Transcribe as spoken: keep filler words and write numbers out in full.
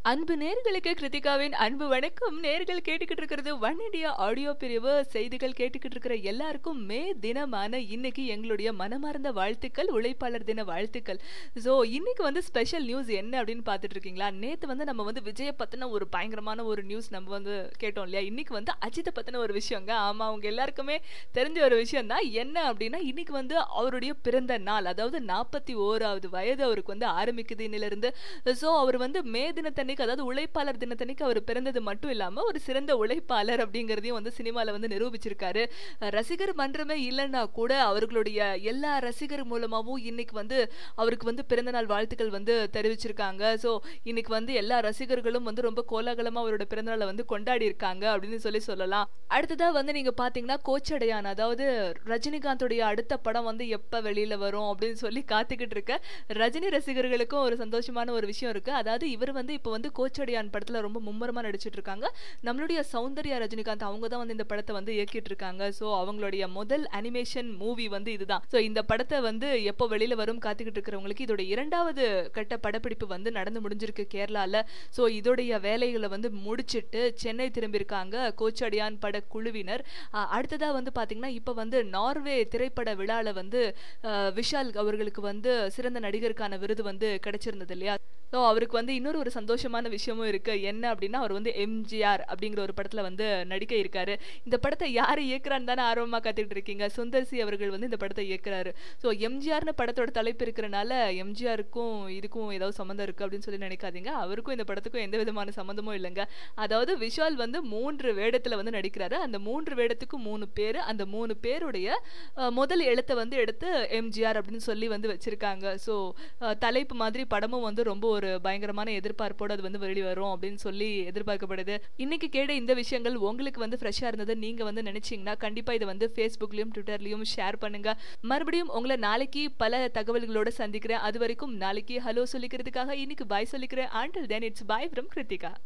அன்பு நேர்களுக்கு கிருத்திகாவின் அன்பு வணக்கம். நேர்கள் கேட்டுக்கிட்டு இருக்கிறது ஒன் இண்டியா ஆடியோ பிரிவு. செய்திகள் கேட்டுக்கிட்டு இருக்கிற எல்லாருக்கும் மே தினமான இன்னைக்கு எங்களுடைய மனமார்ந்த வாழ்த்துக்கள், உழைப்பாளர் தின வாழ்த்துக்கள். ஸோ இன்னைக்கு வந்து ஸ்பெஷல் நியூஸ் என்ன அப்படின்னு பார்த்துட்டு இருக்கீங்களா? நேற்று வந்து நம்ம வந்து விஜயை பற்றின ஒரு பயங்கரமான ஒரு நியூஸ் நம்ம வந்து கேட்டோம் இல்லையா? இன்னைக்கு வந்து அஜித்தை பற்றின ஒரு விஷயங்க. ஆமாம், அவங்க எல்லாருக்குமே தெரிஞ்ச ஒரு விஷயம் தான். என்ன அப்படின்னா, இன்னைக்கு வந்து அவருடைய பிறந்த நாள், அதாவது நாற்பத்தி ஓராவது வயது அவருக்கு வந்து ஆரம்பிக்குது இன்னிலிருந்து. ஸோ அவர் வந்து மே தினத்தன்னைக்கு, அதாவது உழைப்பாளர் தினத்தன்னைக்கு அவர் பிறந்தது மட்டும் இல்லாம ஒரு சிறந்த உழைப்பாளர் அப்படிங்கறதையும் வந்து சினிமால வந்து நிரூபிச்சிருக்காரு. ரசிகர் மன்றமே இல்லைன்னா கூட அவர்களுடைய எல்லா ரசிகர் மூலமாவும் இன்னைக்கு வந்து அவருக்கு வந்து பிறந்த நாள் வாழ்த்துக்கள் வந்து தெரிவிச்சிருக்காங்க. ஸோ இன்னைக்கு வந்து எல்லா ரசிகர்களும் வந்து ரொம்ப கோலாகலமா அவரோட பிறந்தநாளை வந்து கொண்டாடி இருக்காங்க அப்படின்னு சொல்லி சொல்லலாம். அடுத்ததா வந்து நீங்க பாத்தீங்கன்னா கோச்சடையான், அதாவது ரஜினிகாந்தோடைய அடுத்த படம் வந்து எப்ப வெளியில வரும் அப்படின்னு சொல்லி காத்துக்கிட்டு இருக்க ரஜினி ரசிகர்களுக்கும் ஒரு சந்தோஷமான ஒரு விஷயம் இருக்கு. அதாவது இவர் வந்து இப்ப வந்து கோச்சடையான் படத்துல ரொம்ப மும்மரமா நடிச்சிட்டு இருக்காங்க. நம்மளுடைய சௌந்தர்யா ரஜினிகாந்த் அவங்க தான் வந்து இந்த படத்தை வந்து இயக்கிட்டு இருக்காங்க. சோ அவங்களுடைய முதல் அனிமேஷன் மூவி வந்து இதுதான். சோ இந்த படத்தை வந்து எப்போ வெளியில வரும் காத்துக்கிட்டு இருக்கிறவங்களுக்கு இதோட இரண்டாவது கட்ட படப்பிடிப்பு வந்து நடந்து முடிஞ்சிருக்கு கேரளால. சோ இதோடைய வேலைகளை வந்து முடிச்சிட்டு சென்னை திரும்பியிருக்காங்க கோச்சடையான் பட குழுவினர். அடுத்ததா வந்து பாத்தீங்கன்னா இப்ப வந்து நார்வே திரைப்பட விழால வந்து விஷால் அவர்களுக்கு வந்து சிறந்த நடிகருக்கான விருது வந்து கிடைச்சிருந்தது இல்லையா? ஸோ அவருக்கு வந்து இன்னொரு ஒரு சந்தோஷமான விஷயமும் இருக்கு. என்ன அப்படின்னா, அவர் வந்து எம்ஜிஆர் அப்படிங்கிற ஒரு படத்துல வந்து நடிக்க இருக்காரு. இந்த படத்தை யாரு இயக்குறான்னு தானே ஆர்வமா காத்துக்கிட்டு இருக்கீங்க. சுந்தர் சி அவர்கள் வந்து இந்த படத்தை இயக்குறாரு. ஸோ எம்ஜிஆர்னு படத்தோட தலைப்பு இருக்கிறனால எம்ஜிஆருக்கும் இதுக்கும் ஏதாவது சம்மந்தம் இருக்கு அப்படின்னு சொல்லி நினைக்காதீங்க. அவருக்கும் இந்த படத்துக்கும் எந்த விதமான சம்மந்தமும் இல்லைங்க. அதாவது விஷால் வந்து மூன்று வேடத்துல வந்து நடிக்கிறாரு. அந்த மூன்று வேடத்துக்கும் மூணு பேரு, அந்த மூணு பேருடைய முதல் எழுத்தை வந்து எடுத்து எம்ஜிஆர் அப்படின்னு சொல்லி வந்து வச்சிருக்காங்க. ஸோ தலைப்பு மாதிரி படமும் வந்து ரொம்ப ஒரு பயங்கரமான எதிர்பார்ப்போடு அது வந்து வெளி வரும் அப்படின்னு சொல்லி எதிர்பார்க்கப்படுது. இன்னைக்கு கேட்ட இந்த விஷயங்கள் உங்களுக்கு வந்து ஃப்ரெஷ்ஷா இருந்தது நீங்க வந்து நினைச்சீங்கன்னா கண்டிப்பா இதை வந்து ஃபேஸ்புக்லயும் ட்விட்டர்லயும் ஷேர் பண்ணுங்க. மறுபடியும் உங்களை நாளைக்கு பல தகவல்களோட சந்திக்கிறேன். அது வரைக்கும் நாளைக்கு ஹலோ சொல்லிக்கிறதுக்காக இன்னைக்கு பாய் சொல்லிக்கிறேன். until then it's bye from Kiruthika.